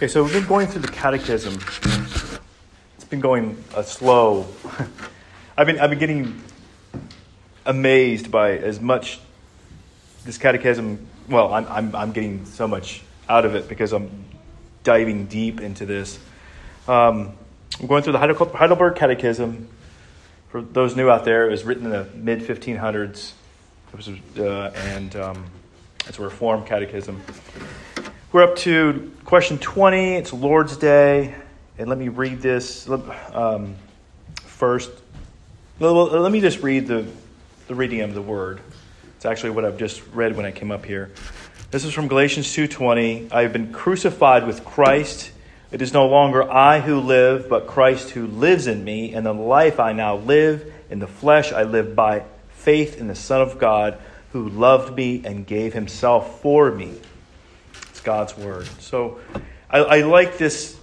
Okay, so we've been going through the catechism. It's been going slow. I've been getting amazed by as much this catechism. Well, I'm getting so much out of it because I'm diving deep into this. I'm going through the Heidelberg Catechism. For those new out there, it was written in the mid-1500s. And it's a Reformed catechism. We're up to question 20. It's Lord's Day. And let me read this first. Let me just read the reading of the word. It's actually what I've just read when I came up here. This is from Galatians 2:20. I have been crucified with Christ. It is no longer I who live, but Christ who lives in me. And the life I now live in the flesh, I live by faith in the Son of God, who loved me and gave himself for me. It's God's word. So I like this.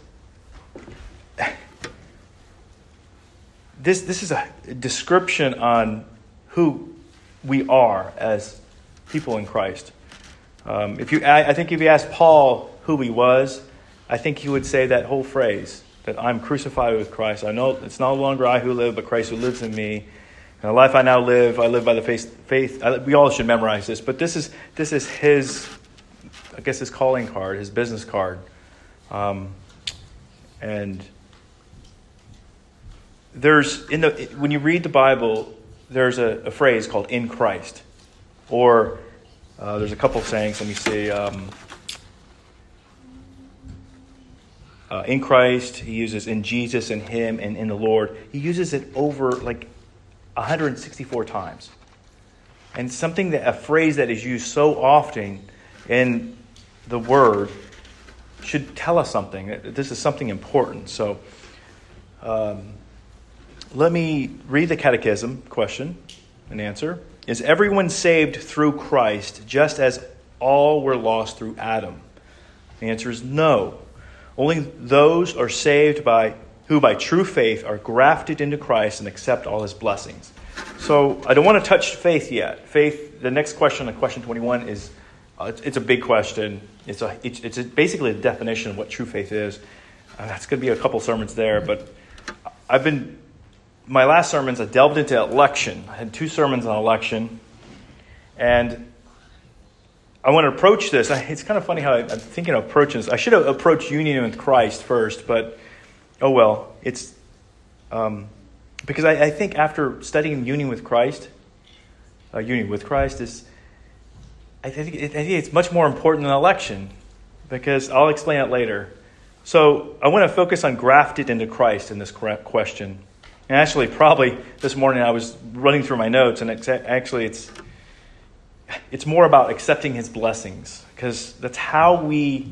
This is a description on who we are as people in Christ. I think if you ask Paul who he was, I think he would say that whole phrase, that I'm crucified with Christ. I know it's no longer I who live, but Christ who lives in me. And the life I now live, I live by the faith. We all should memorize this, but this is his, I guess, his calling card, his business card. And when you read the Bible, there's a phrase called "in Christ," or there's a couple of sayings. Let me see. In Christ, he uses in Jesus, in him, and in the Lord. He uses it over 164 times. And a phrase that is used so often in the word should tell us something. This is something important. So let me read the catechism question and answer. Is everyone saved through Christ just as all were lost through Adam? The answer is no. Only those are saved who by true faith are grafted into Christ and accept all his blessings. So I don't want to touch faith yet. Faith, the next question, question 21, is it's a big question. It's basically a definition of what true faith is. That's going to be a couple sermons there, but my last sermons I delved into election. I had 2 sermons on election, and I want to approach this. It's kind of funny how I'm thinking of approaching this. I should have approached union with Christ first, but oh well. It's because I think after studying union with Christ is, I think it's much more important than election, because I'll explain it later. So I want to focus on grafted into Christ in this question. And actually, probably this morning I was running through my notes, and it's more about accepting his blessings, because that's how we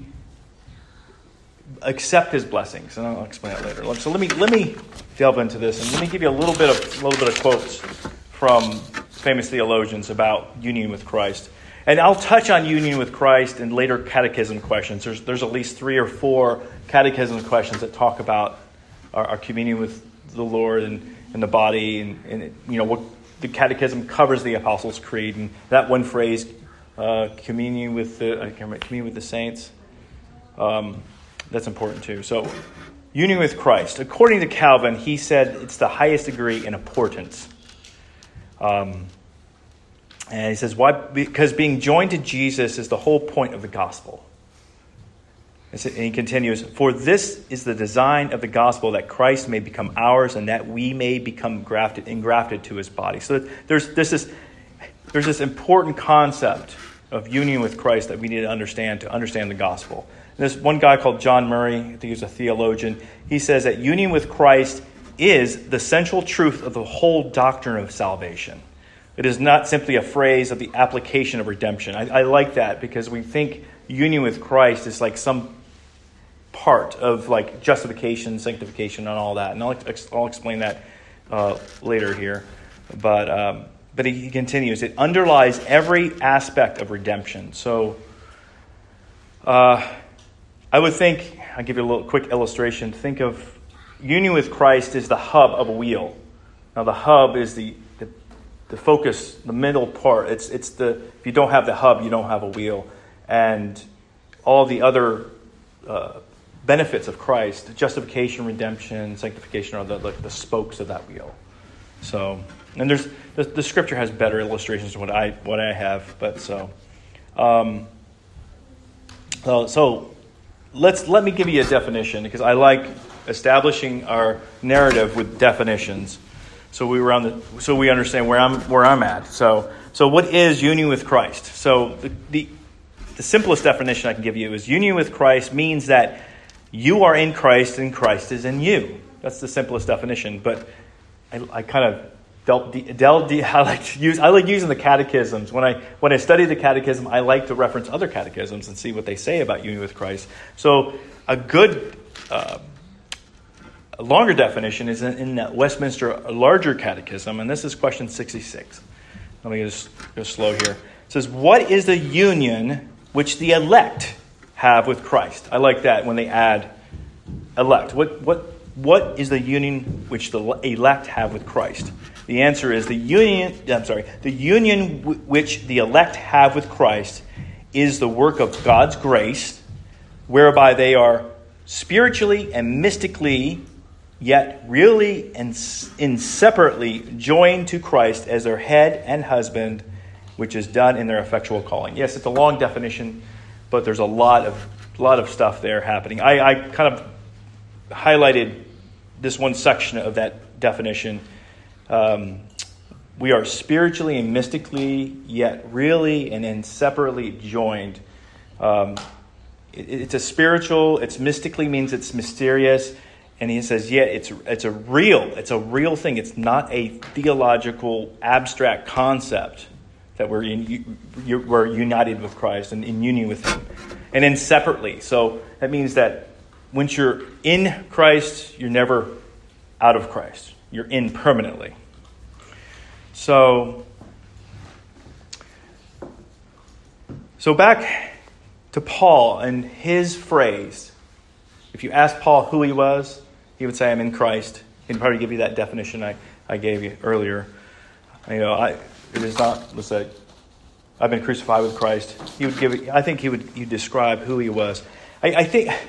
accept his blessings, and I'll explain it later. So let me delve into this, and let me give you a little bit of quotes from famous theologians about union with Christ. And I'll touch on union with Christ in later catechism questions. There's at least 3 or 4 catechism questions that talk about our communion with the Lord and the body, and what the catechism covers the Apostles' Creed, and that one phrase, communion with the saints. That's important too. So, union with Christ. According to Calvin, he said it's the highest degree in importance. And he says, why? Because being joined to Jesus is the whole point of the gospel. And he continues, for this is the design of the gospel, that Christ may become ours and that we may become engrafted to his body. So there's this important concept of union with Christ that we need to understand the gospel. And there's one guy called John Murray, I think he's a theologian. He says that union with Christ is the central truth of the whole doctrine of salvation. It is not simply a phrase of the application of redemption. I like that, because we think union with Christ is like some part of justification, sanctification, and all that. And I'll explain that later here. But he continues. It underlies every aspect of redemption. So I would think, I'll give you a little quick illustration. Think of union with Christ is the hub of a wheel. Now the hub is the focus, the middle part. It's if you don't have the hub, you don't have a wheel. And all the other benefits of Christ. Justification, redemption, sanctification are the spokes of that wheel. So, and there's the scripture has better illustrations than what I have, but so let me give you a definition, because I like establishing our narrative with definitions, so we understand where I'm at. So what is union with Christ? So the simplest definition I can give you is union with Christ means that you are in Christ and Christ is in you. That's the simplest definition. But I kind of I like using the catechisms. When I study the catechism, I like to reference other catechisms and see what they say about union with Christ. So a good, a longer definition is in that Westminster Larger Catechism, and this is question 66. Let me just go slow here. It says, "What is the union which the elect have with Christ?" I like that when they add elect. What is the union which the elect have with Christ? The answer is the union which the elect have with Christ is the work of God's grace, whereby they are spiritually and mystically, yet really and inseparably joined to Christ as their head and husband, which is done in their effectual calling. Yes, it's a long definition, but there's a lot of stuff there happening. I kind of highlighted this one section of that definition. We are spiritually and mystically, yet really and inseparably joined. It's a spiritual. It's mystically means it's mysterious, and he says, yeah, it's a real thing. It's not a theological abstract concept that we're united with Christ and in union with Him, and inseparably. So that means that once you're in Christ, you're never out of Christ. You're in permanently. So back to Paul and his phrase. If you ask Paul who he was, he would say, "I'm in Christ." He'd probably give you that definition I gave you earlier. It is not. Let's say, "I've been crucified with Christ." He would give it. I think he'd describe who he was. I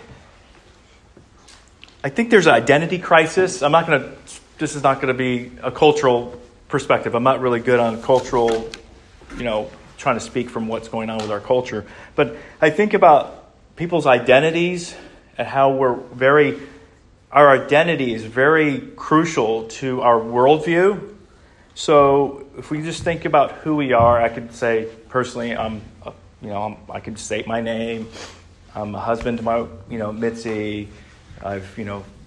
think there's an identity crisis. This is not going to be a cultural perspective. I'm not really good on cultural, trying to speak from what's going on with our culture. But I think about people's identities and how our identity is very crucial to our worldview. So if we just think about who we are, I could say personally, I could state my name. I'm a husband to my, Mitzi. I've,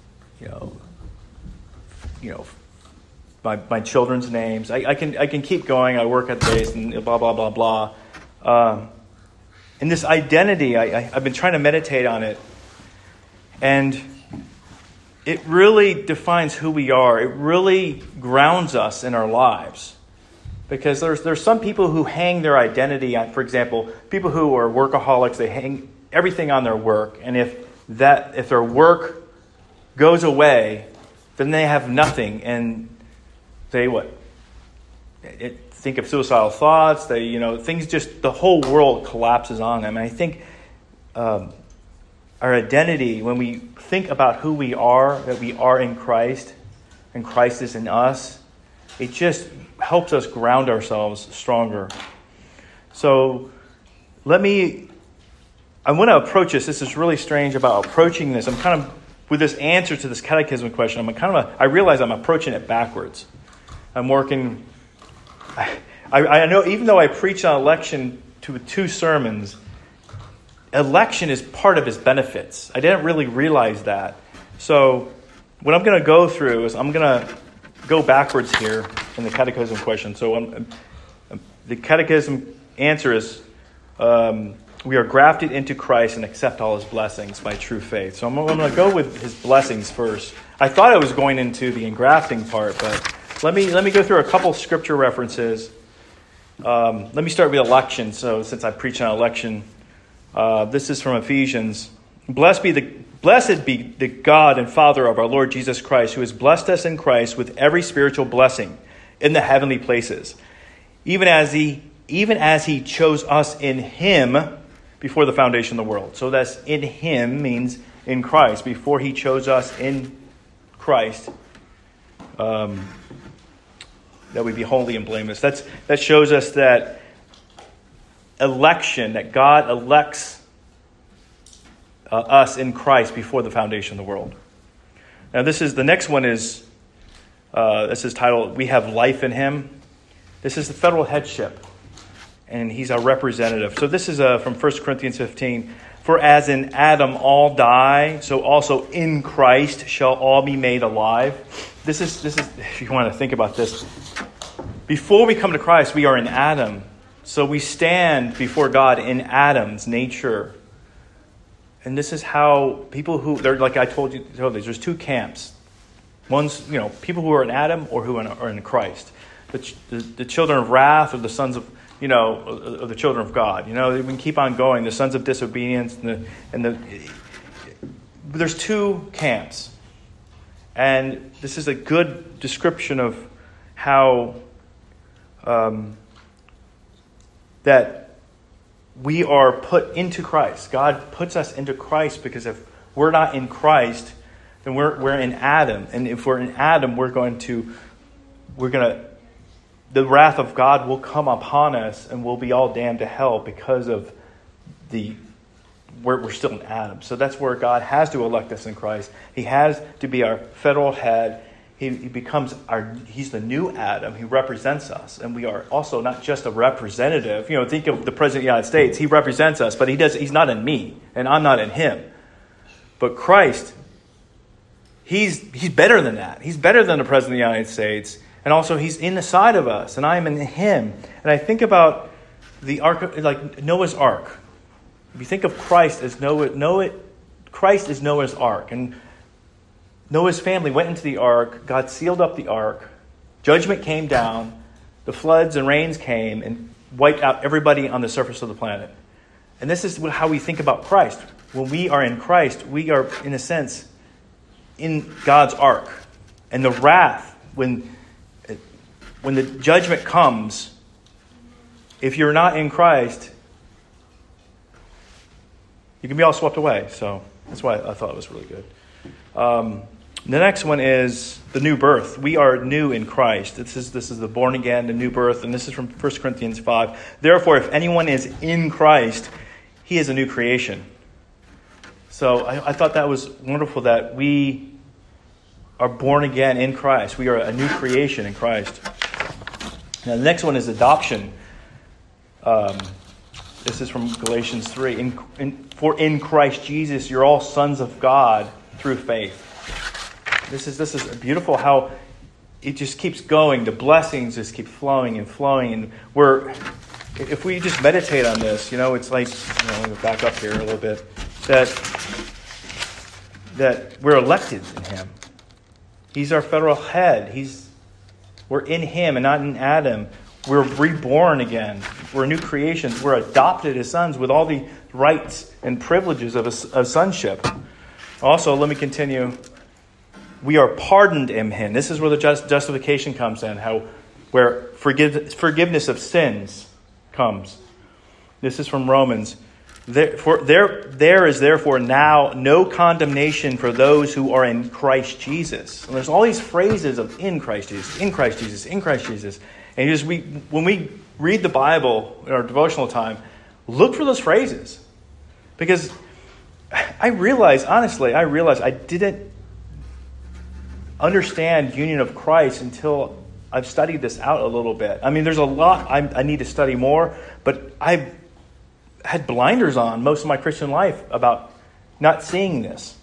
my children's names. I can keep going. I work at base and blah blah blah blah. And this identity, I've been trying to meditate on it, and it really defines who we are. It really grounds us in our lives, because there's some people who hang their identity on, for example, people who are workaholics. They hang everything on their work, and if their work goes away, then they have nothing, and they think of suicidal thoughts. They, things just, the whole world collapses on them. And I think our identity, when we think about who we are, that we are in Christ, and Christ is in us, it just helps us ground ourselves stronger. So I want to approach this. This is really strange about approaching this. I'm kind of, with this answer to this catechism question, I realize I'm approaching it backwards. I'm working. I know, even though I preach on election to 2 sermons, election is part of His benefits. I didn't really realize that. So what I'm going to go through is I'm going to go backwards here in the catechism question. So the catechism answer is, we are grafted into Christ and accept all His blessings by true faith. So I'm going to go with His blessings first. I thought I was going into the engrafting part, but let me go through a couple scripture references. Let me start with election. So since I preach on election, this is from Ephesians. Blessed be the God and Father of our Lord Jesus Christ, who has blessed us in Christ with every spiritual blessing in the heavenly places, even as He chose us in Him before the foundation of the world. So that's in Him means in Christ, before he chose us in Christ, that we be holy and blameless. That shows us that election, that God elects us in Christ before the foundation of the world. Now, the next one is, this is titled, We Have Life in Him. This is the federal headship, and he's our representative. So this is from 1 Corinthians 15. For as in Adam all die, so also in Christ shall all be made alive. This is if you want to think about this. Before we come to Christ, we are in Adam. So we stand before God in Adam's nature. And this is how people they're like I told you, there's two camps. One's, people who are in Adam or who are in Christ. The children of wrath or the sons of, of the children of God. We can keep on going. The sons of disobedience there's two camps. And this is a good description of how that we are put into Christ. God puts us into Christ because if we're not in Christ, then we're in Adam. And if we're in Adam, the wrath of God will come upon us and we'll be all damned to hell because of we're still in Adam. So that's where God has to elect us in Christ. He has to be our federal head. He becomes he's the new Adam. He represents us. And we are also not just a representative. Think of the President of the United States. He represents us, but he's not in me and I'm not in him. But Christ, he's better than that. He's better than the President of the United States. And also he's in the side of us and I am in him. And I think about the ark, like Noah's Ark. If you think of Christ as Christ is Noah's Ark. And Noah's family went into the ark. God sealed up the ark. Judgment came down. The floods and rains came and wiped out everybody on the surface of the planet. And this is how we think about Christ. When we are in Christ, we are, in a sense, in God's ark. And the wrath, when the judgment comes, if you're not in Christ, you can be all swept away. So that's why I thought it was really good. The next one is the new birth. We are new in Christ. This is the born again, the new birth, and this is from 1 Corinthians 5. Therefore, if anyone is in Christ, he is a new creation. So I thought that was wonderful that we are born again in Christ. We are a new creation in Christ. Now, the next one is adoption. This is from Galatians 3. For in Christ Jesus, you're all sons of God through faith. This is beautiful how it just keeps going. The blessings just keep flowing and flowing. And if we just meditate on this, it's like, let me back up here a little bit, that we're elected in him. He's our federal head. We're in him and not in Adam. We're reborn again. We're new creations. We're adopted as sons with all the rights and privileges of sonship. Also, let me continue. We are pardoned in him. This is where the justification comes in, where forgiveness of sins comes. This is from Romans. There is therefore now no condemnation for those who are in Christ Jesus. And there's all these phrases of in Christ Jesus, in Christ Jesus, in Christ Jesus. And when we read the Bible in our devotional time, look for those phrases. Because I realize I didn't understand union of Christ until I've studied this out a little bit. I mean, there's a lot I need to study more, but I've had blinders on most of my Christian life about not seeing this.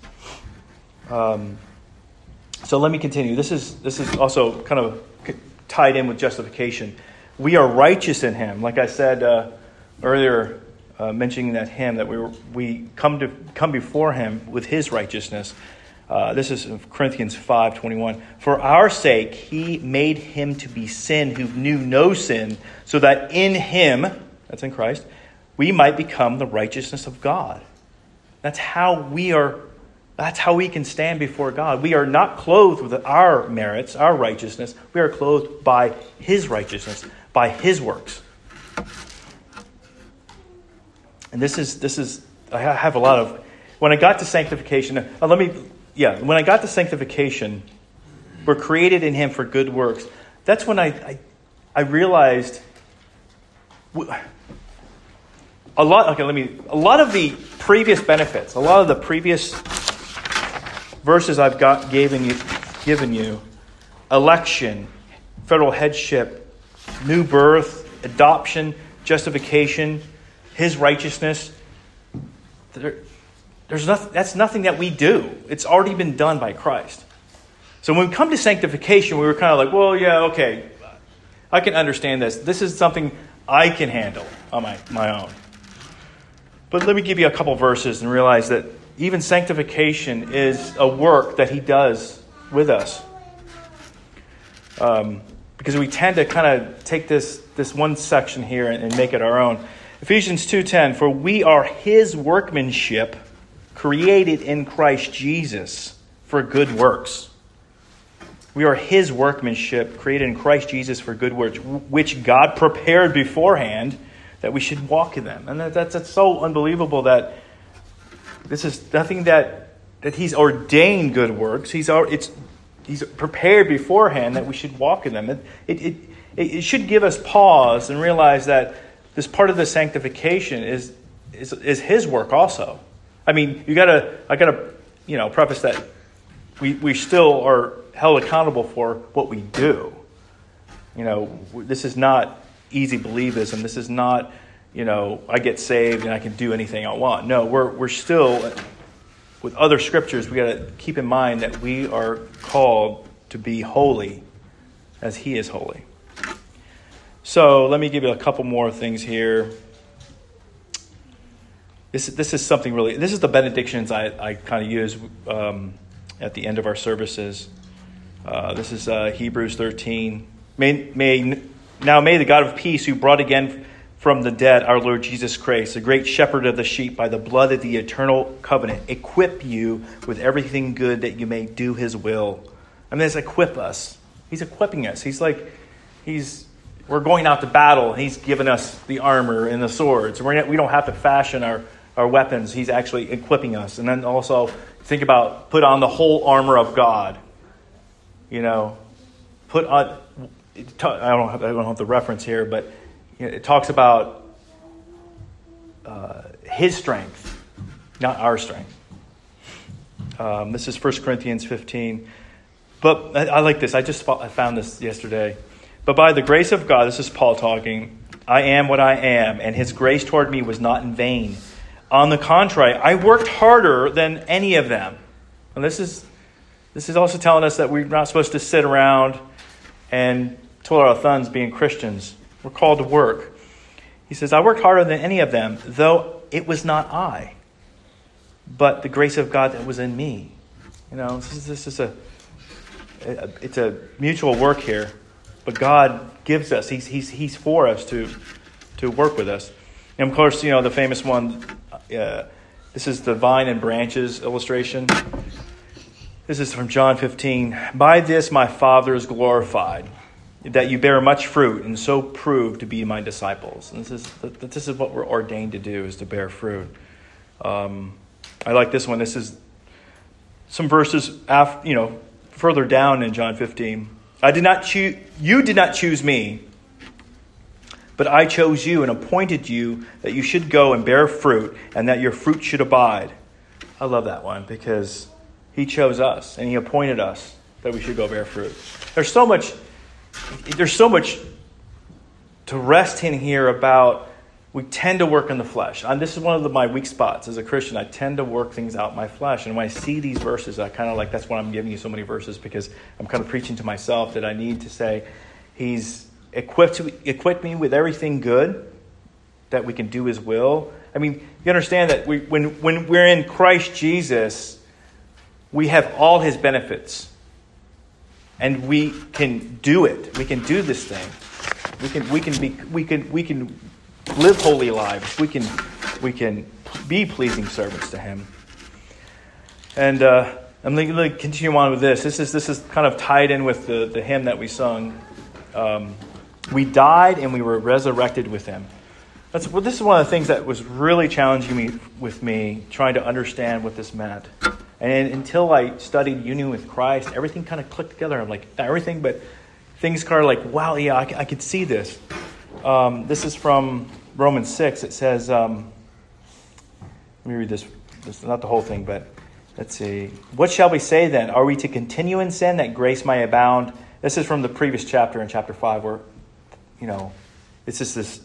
So let me continue. This is also kind of tied in with justification. We are righteous in him. Like I said earlier, mentioning that hymn, that we come before him with his righteousness. This is Corinthians 5:21. For our sake, he made him to be sin who knew no sin, so that in him, that's in Christ, we might become the righteousness of God. That's how we can stand before God. We are not clothed with our merits, our righteousness. We are clothed by his righteousness, by his works. And this is I have a lot of when I got to sanctification, when I got to sanctification, we're created in him for good works. That's when I realized a lot of the previous benefits, a lot of the previous verses I've given you, election, federal headship, new birth, adoption, justification, his righteousness. That's nothing that we do. It's already been done by Christ. So when we come to sanctification, we were kind of like, well, yeah, okay, I can understand this. This is something I can handle on my own. But let me give you a couple verses and realize that even sanctification is a work that he does with us. Because we tend to kind of take this one section here and make it our own. Ephesians 2:10, for we are his workmanship, created in Christ Jesus for good works. We are his workmanship, created in Christ Jesus for good works, which God prepared beforehand that we should walk in them. And that's so unbelievable that this is nothing that he's ordained good works. He's prepared beforehand that we should walk in them. It should give us pause and realize that this part of the sanctification is his work also. I mean, I gotta preface that we still are held accountable for what we do. This is not easy believism. This is not, I get saved and I can do anything I want. No, we're still, with other scriptures, we got to keep in mind that we are called to be holy as he is holy. So let me give you a couple more things here. This is something really, this is the benedictions I kind of use at the end of our services. This is Hebrews 13. May the God of peace, who brought again from the dead our Lord Jesus Christ, the great shepherd of the sheep, by the blood of the eternal covenant, equip you with everything good that you may do his will. I mean, it's equip us. He's equipping us. We're going out to battle, and he's given us the armor and the swords. We don't have to fashion our weapons. He's actually equipping us. And then also think about put on the whole armor of God. Put on. I don't have the reference here, but it talks about his strength, not our strength. This is 1 Corinthians 15. But I like this. I found this yesterday. But by the grace of God, this is Paul talking, I am what I am, and his grace toward me was not in vain. On the contrary, I worked harder than any of them. And this is also telling us that we're not supposed to sit around and twiddle our thumbs being Christians. We're called to work. He says, I worked harder than any of them, though it was not I, but the grace of God that was in me. It's a mutual work here, but God gives us. He's for us to work with us. And of course, the famous one. This is the vine and branches illustration. This is from John 15. By this my Father is glorified, that you bear much fruit and so prove to be my disciples. And this is what we're ordained to do, is to bear fruit. I like this one. This is some verses further down in John 15. You did not choose me, but I chose you and appointed you that you should go and bear fruit, and that your fruit should abide. I love that one because he chose us and he appointed us that we should go bear fruit. There's so much to rest in here about we tend to work in the flesh. This is one of my weak spots as a Christian. I tend to work things out in my flesh. And when I see these verses, I kind of like, that's why I'm giving you so many verses, because I'm kind of preaching to myself that I need to say, he's equipped me with everything good that we can do his will. I mean, you understand that when we're in Christ Jesus, we have all his benefits. And we can do it. We can do this thing. We can live holy lives. We can be pleasing servants to him. And I'm going to continue on with this. This is kind of tied in with the hymn that we sung. We died and we were resurrected with him. This is one of the things that was really challenging with me, trying to understand what this meant. And until I studied union with Christ, everything kind of clicked together. I'm like, not everything, but things kind of like, wow, yeah, I could see this. This is from Romans 6. It says, let me read this. This is not the whole thing, but let's see. What shall we say then? Are we to continue in sin that grace may abound? This is from the previous chapter in chapter 5 where, it's just this,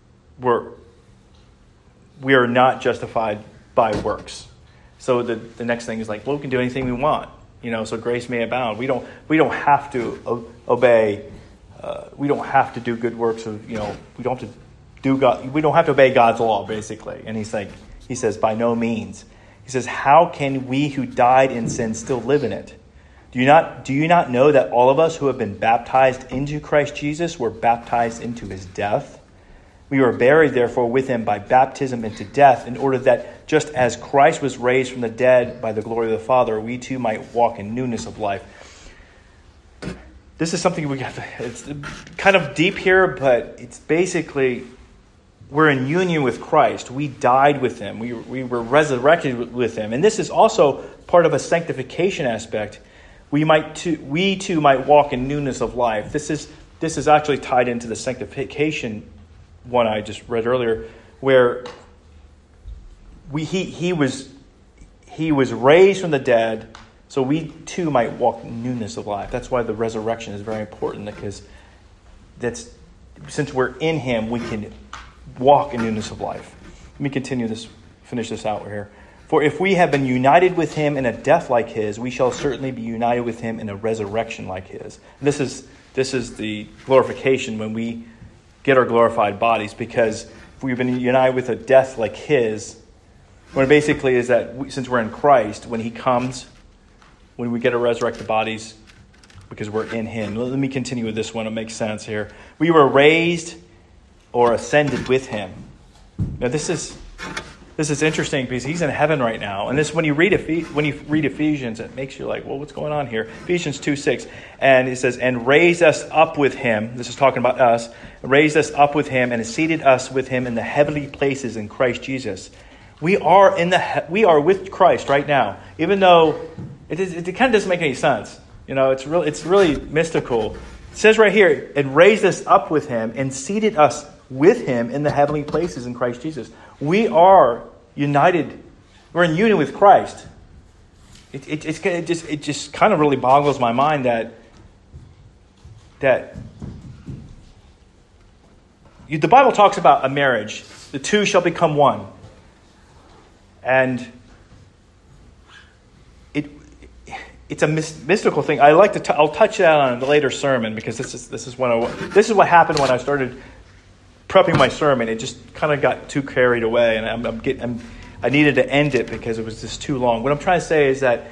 we are not justified by works. So the next thing is like, well, we can do anything we want, so grace may abound. We don't have to obey. We don't have to do good works of, we don't have to do God. We don't have to obey God's law, basically. And he says, by no means. He says, how can we who died in sin still live in it? Do you not know that all of us who have been baptized into Christ Jesus were baptized into his death? We were buried, therefore, with him by baptism into death, in order that just as Christ was raised from the dead by the glory of the Father, we too might walk in newness of life. This is something it's kind of deep here, but it's basically, we're in union with Christ. We died with him. We were resurrected with him. And this is also part of a sanctification aspect. We too might walk in newness of life. This is actually tied into the sanctification one I just read earlier, where he was raised from the dead, so we too might walk in newness of life. That's why the resurrection is very important, because since we're in him, we can walk in newness of life. Let me finish this out here. For if we have been united with him in a death like his, we shall certainly be united with him in a resurrection like his. And this is the glorification when we get our glorified bodies, because if we've been united with a death like his, what it basically is that since we're in Christ, when he comes, when we get our resurrected bodies, because we're in him. Let me continue with this one. It makes sense here. We were raised or ascended with him. Now this is interesting because he's in heaven right now. And this, when you read Ephesians, it makes you like, well, what's going on here? Ephesians 2:6, and it says, and raised us up with him. This is talking about us. Raised us up with him and seated us with him in the heavenly places in Christ Jesus. We are with Christ right now, even though it kind of doesn't make any sense. It's really mystical. It says right here, and raised us up with him and seated us with him in the heavenly places in Christ Jesus. We are united. We're in union with Christ. It just kind of really boggles my mind that the Bible talks about a marriage. The two shall become one. And it's a mystical thing. I'll touch that on a later sermon, because this is what happened when I started prepping my sermon. It just kind of got too carried away, and I needed to end it because it was just too long. What I'm trying to say is that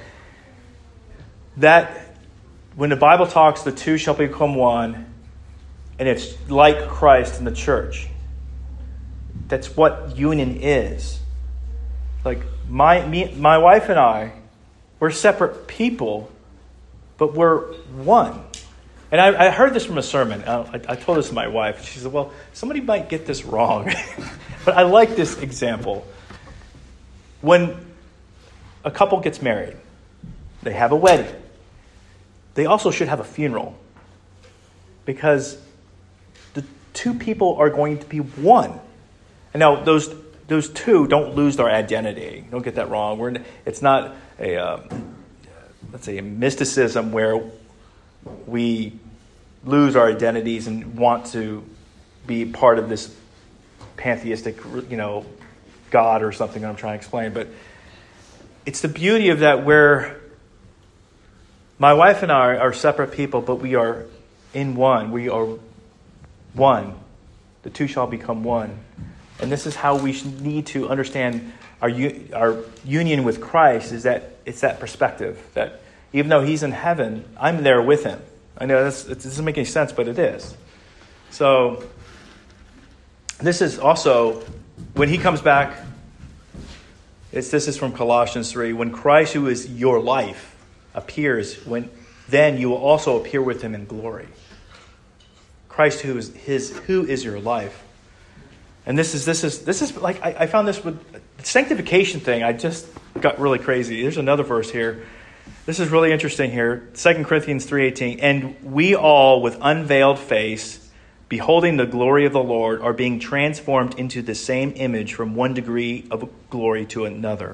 when the Bible talks, the two shall become one, and it's like Christ in the church. That's what union is. Like my wife and I, we're separate people, but we're one. And I heard this from a sermon. I told this to my wife. She said, well, somebody might get this wrong. But I like this example. When a couple gets married, they have a wedding. They also should have a funeral, because the two people are going to be one. And now those two don't lose their identity. Don't get that wrong. It's not a mysticism where we lose our identities and want to be part of this pantheistic, God or something that I'm trying to explain. But it's the beauty of that, where my wife and I are separate people, but we are in one. We are one. The two shall become one. And this is how we need to understand our union with Christ, is that it's that perspective that even though he's in heaven, I'm there with him. I know it doesn't make any sense, but it is. So this is also, when he comes back, this is from Colossians 3. When Christ, who is your life, appears, then you will also appear with him in glory. Christ, who is your life. And this is like, I found this with the sanctification thing. I just got really crazy. There's another verse here. This is really interesting here. 2 Corinthians 3:18. And we all with unveiled face, beholding the glory of the Lord, are being transformed into the same image from one degree of glory to another.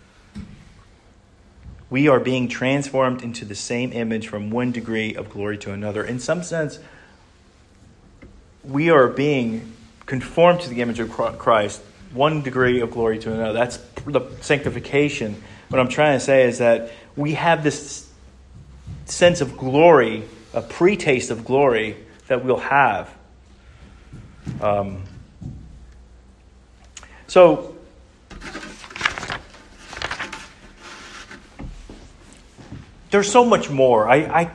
We are being transformed into the same image from one degree of glory to another. In some sense, we are being conformed to the image of Christ, one degree of glory to another. That's the sanctification. What I'm trying to say is that we have this sense of glory, a pre-taste of glory that we'll have. So there's so much more.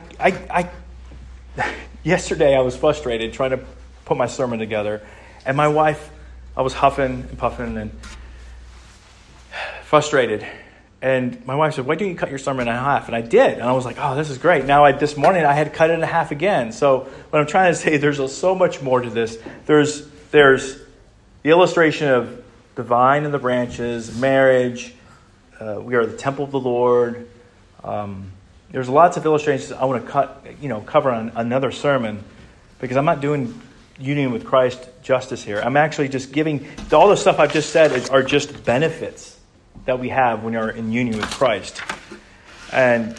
Yesterday I was frustrated trying to put my sermon together, and my wife, I was huffing and puffing and frustrated. And my wife said, "Why don't you cut your sermon in half?" And I did. And I was like, "Oh, this is great." Now, this morning, I had to cut it in half again. So what I'm trying to say, there's so much more to this. There's the illustration of the vine and the branches, marriage. We are the temple of the Lord. There's lots of illustrations I want to cover on another sermon, because I'm not doing union with Christ justice here. I'm actually just giving all the stuff I've just said are just benefits that we have when you're in union with Christ. And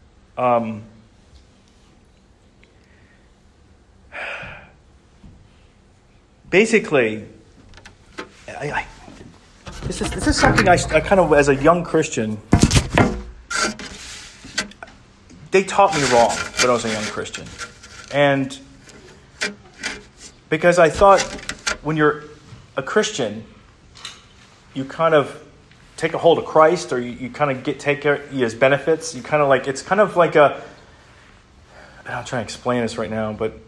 basically, this is something I kind of, as a young Christian, they taught me wrong when I was a young Christian. And because I thought when you're a Christian, you kind of take a hold of Christ, or you kind of take his benefits. You kind of like, it's kind of like I'm trying to explain this right now, but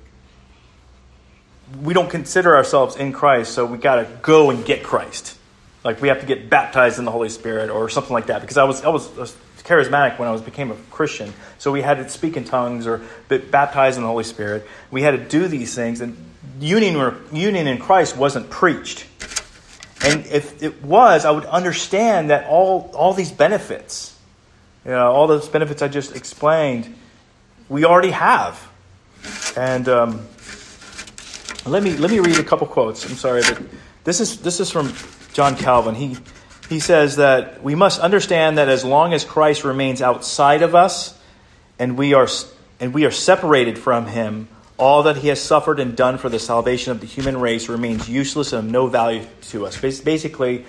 we don't consider ourselves in Christ, so we got to go and get Christ. Like we have to get baptized in the Holy Spirit or something like that. Because I was charismatic when I became a Christian, so we had to speak in tongues or be baptized in the Holy Spirit. We had to do these things, and union in Christ wasn't preached. And if it was, I would understand that all these benefits, all those benefits I just explained, we already have. And let me read a couple quotes. I'm sorry, but this is from John Calvin. He says that we must understand that as long as Christ remains outside of us, and we are separated from him, all that he has suffered and done for the salvation of the human race remains useless and of no value to us. Basically,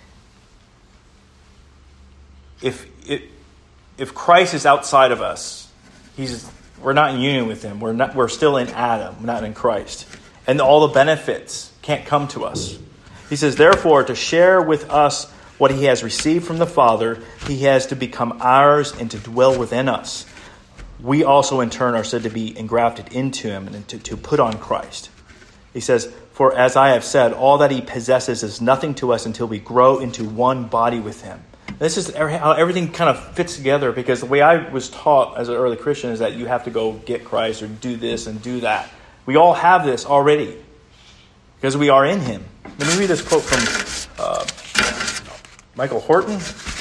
if Christ is outside of us, we're not in union with him. We're still in Adam, not in Christ, and all the benefits can't come to us. He says, therefore, to share with us what he has received from the Father, he has to become ours and to dwell within us. We also, in turn, are said to be engrafted into him and to put on Christ. He says, for as I have said, all that he possesses is nothing to us until we grow into one body with him. This is how everything kind of fits together, because the way I was taught as an early Christian is that you have to go get Christ or do this and do that. We all have this already because we are in him. Let me read this quote from Michael Horton.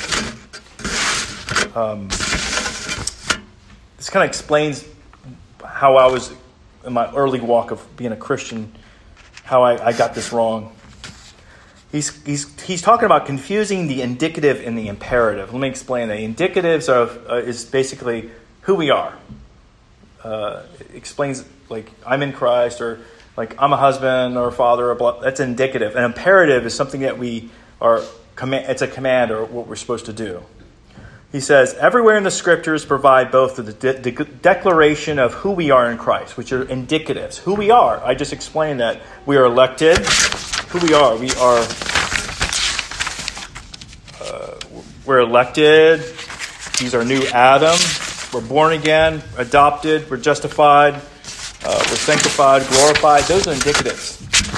This kind of explains how I was in my early walk of being a Christian, how I got this wrong. He's talking about confusing the indicative and the imperative. Let me explain that. Indicatives is basically who we are. It explains like I'm in Christ, or like I'm a husband or a father. Or blah. That's indicative. An imperative is something that we are. It's a command or what we're supposed to do. He says, everywhere in the Scriptures provide both the declaration of who we are in Christ, which are indicatives. Who we are. I just explained that. We are elected. Who we are. We're elected. He's our new Adam. We're born again, adopted. We're justified. We're sanctified, glorified. Those are indicatives.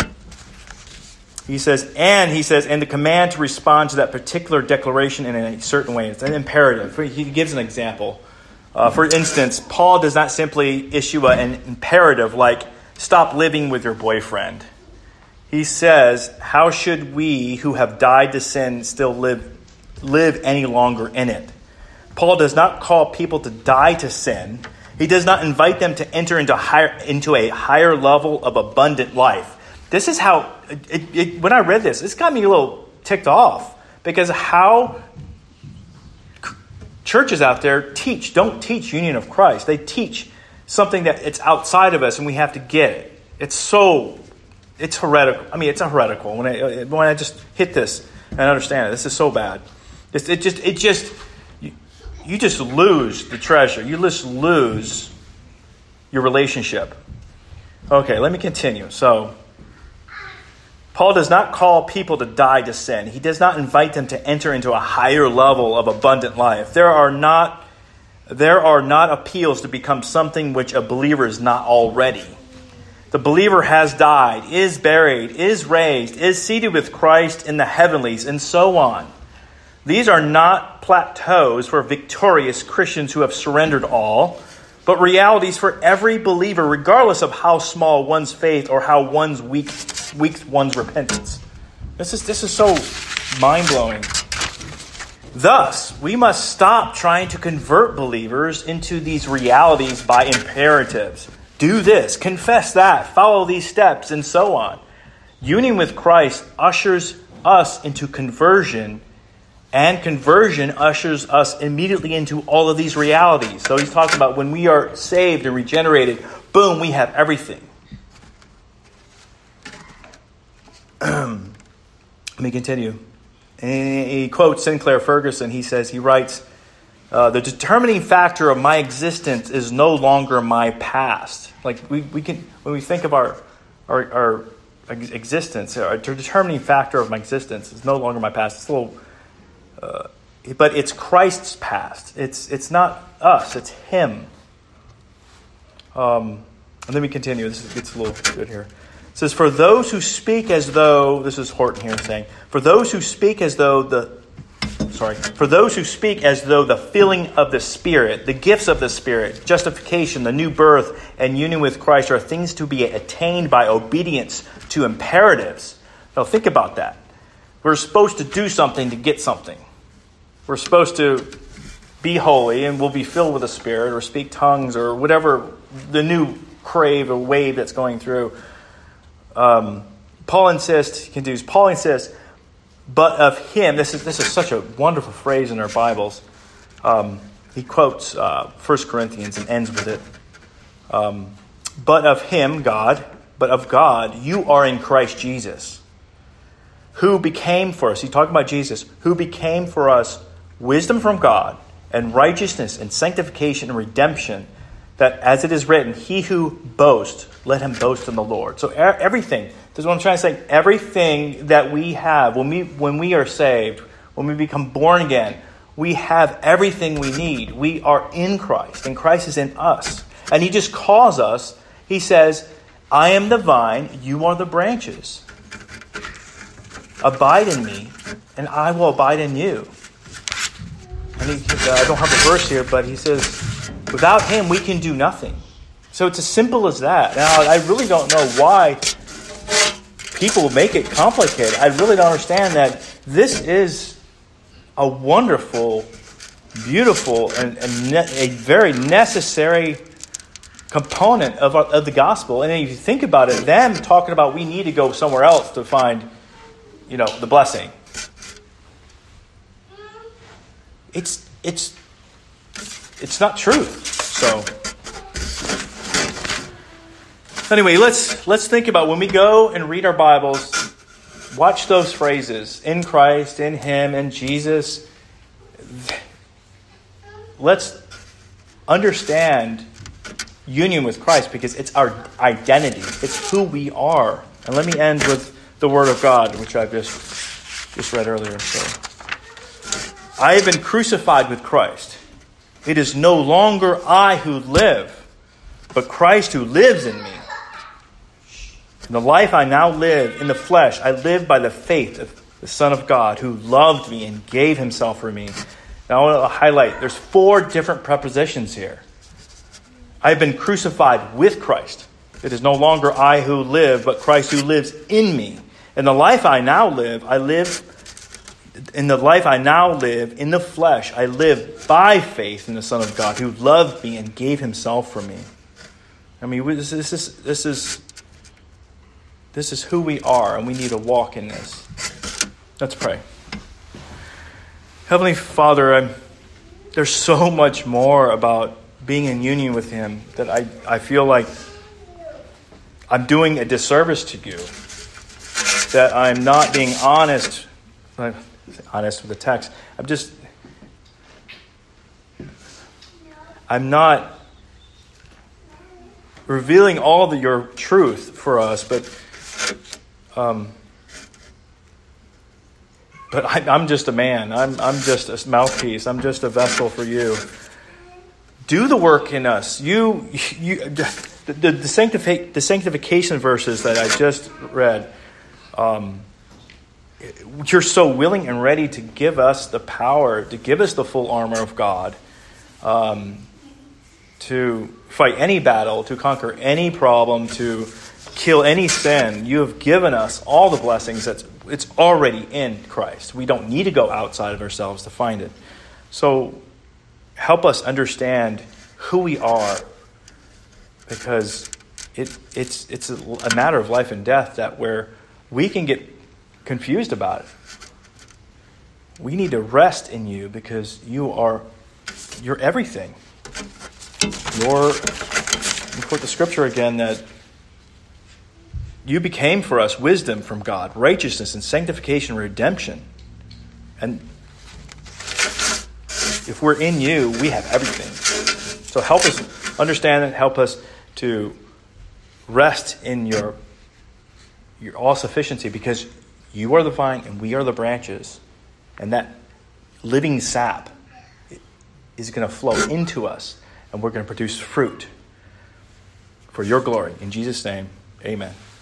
He says, and the command to respond to that particular declaration in a certain way. It's an imperative. He gives an example. For instance, Paul does not simply issue an imperative like, stop living with your boyfriend. he says, how should we who have died to sin still live any longer in it? Paul does not call people to die to sin. He does not invite them to enter into a higher level of abundant life. This is how, when I read this got me a little ticked off, because how churches out there don't teach union of Christ. They teach something that it's outside of us and we have to get it. It's heretical. I mean, it's a heretical. When I just hit this and understand it, this is so bad. You just lose the treasure. You just lose your relationship. Okay, let me continue. So, Paul does not call people to die to sin. He does not invite them to enter into a higher level of abundant life. There are not appeals to become something which a believer is not already. The believer has died, is buried, is raised, is seated with Christ in the heavenlies, and so on. These are not plateaus for victorious Christians who have surrendered all, but realities for every believer, regardless of how small one's faith or how weak one's repentance. This is so mind-blowing. Thus, we must stop trying to convert believers into these realities by imperatives. Do this, confess that, follow these steps, and so on. Union with Christ ushers us into conversion, and conversion ushers us immediately into all of these realities. So he's talking about when we are saved and regenerated, boom, we have everything. Let me continue. And he quotes Sinclair Ferguson. He writes, the determining factor of my existence is no longer my past. Like we can, when we think of our existence, the determining factor of my existence is no longer my past. It's a little, but it's Christ's past. It's not us. It's Him. And let me continue. This gets a little good here. It says, for those who speak as though, this is Horton here saying, for those who speak as though the filling of the Spirit, the gifts of the Spirit, justification, the new birth, and union with Christ are things to be attained by obedience to imperatives. Now think about that. We're supposed to do something to get something. We're supposed to be holy and we'll be filled with the Spirit or speak tongues or whatever the new crave or wave that's going through. Paul insists, but of Him, this is such a wonderful phrase in our Bibles. He quotes 1 Corinthians and ends with it. But of Him, God, you are in Christ Jesus, who became for us, he's talking about Jesus, who became for us wisdom from God and righteousness and sanctification and redemption, that as it is written, he who boasts, let him boast in the Lord. So everything, this is what I'm trying to say, everything that we have, when we are saved, when we become born again, we have everything we need. We are in Christ, and Christ is in us. And He just calls us, He says, I am the vine, you are the branches. Abide in me, and I will abide in you. And I don't have the verse here, but he says, without Him, we can do nothing. So it's as simple as that. Now, I really don't know why people make it complicated. I really don't understand that this is a wonderful, beautiful, and a very necessary component of the gospel. And if you think about it, them talking about we need to go somewhere else to find, the blessing. It's not truth. So anyway, let's think about when we go and read our Bibles, watch those phrases, in Christ, in Him, in Jesus. Let's understand union with Christ because it's our identity. It's who we are. And let me end with the Word of God, which I just read earlier. So, I have been crucified with Christ. It is no longer I who live, but Christ who lives in me. In the life I now live in the flesh, I live by the faith of the Son of God who loved me and gave Himself for me. Now I want to highlight, there's 4 different prepositions here. I have been crucified with Christ. It is no longer I who live, but Christ who lives in me. And the life I now live, in the flesh, I live by faith in the Son of God who loved me and gave himself for me. I mean, this is who we are, and we need to walk in this. Let's pray. Heavenly Father, there's so much more about being in union with him that I feel like I'm doing a disservice to you. That I'm not being honest with the text. I'm not revealing all your truth for us, but I'm just a man. I'm just a mouthpiece. I'm just a vessel for you. Do the work in us. The sanctification verses that I just read. You're so willing and ready to give us the power, to give us the full armor of God, to fight any battle, to conquer any problem, to kill any sin. You have given us all the blessings it's already in Christ. We don't need to go outside of ourselves to find it. So help us understand who we are, because it's a matter of life and death that where we can get confused about it. We need to rest in you because you're everything. You quote the scripture again that you became for us wisdom from God, righteousness and sanctification and redemption. And if we're in you, we have everything. So help us understand it. Help us to rest in your all-sufficiency, because you are the vine and we are the branches. And that living sap is going to flow into us, and we're going to produce fruit for your glory. In Jesus' name, amen.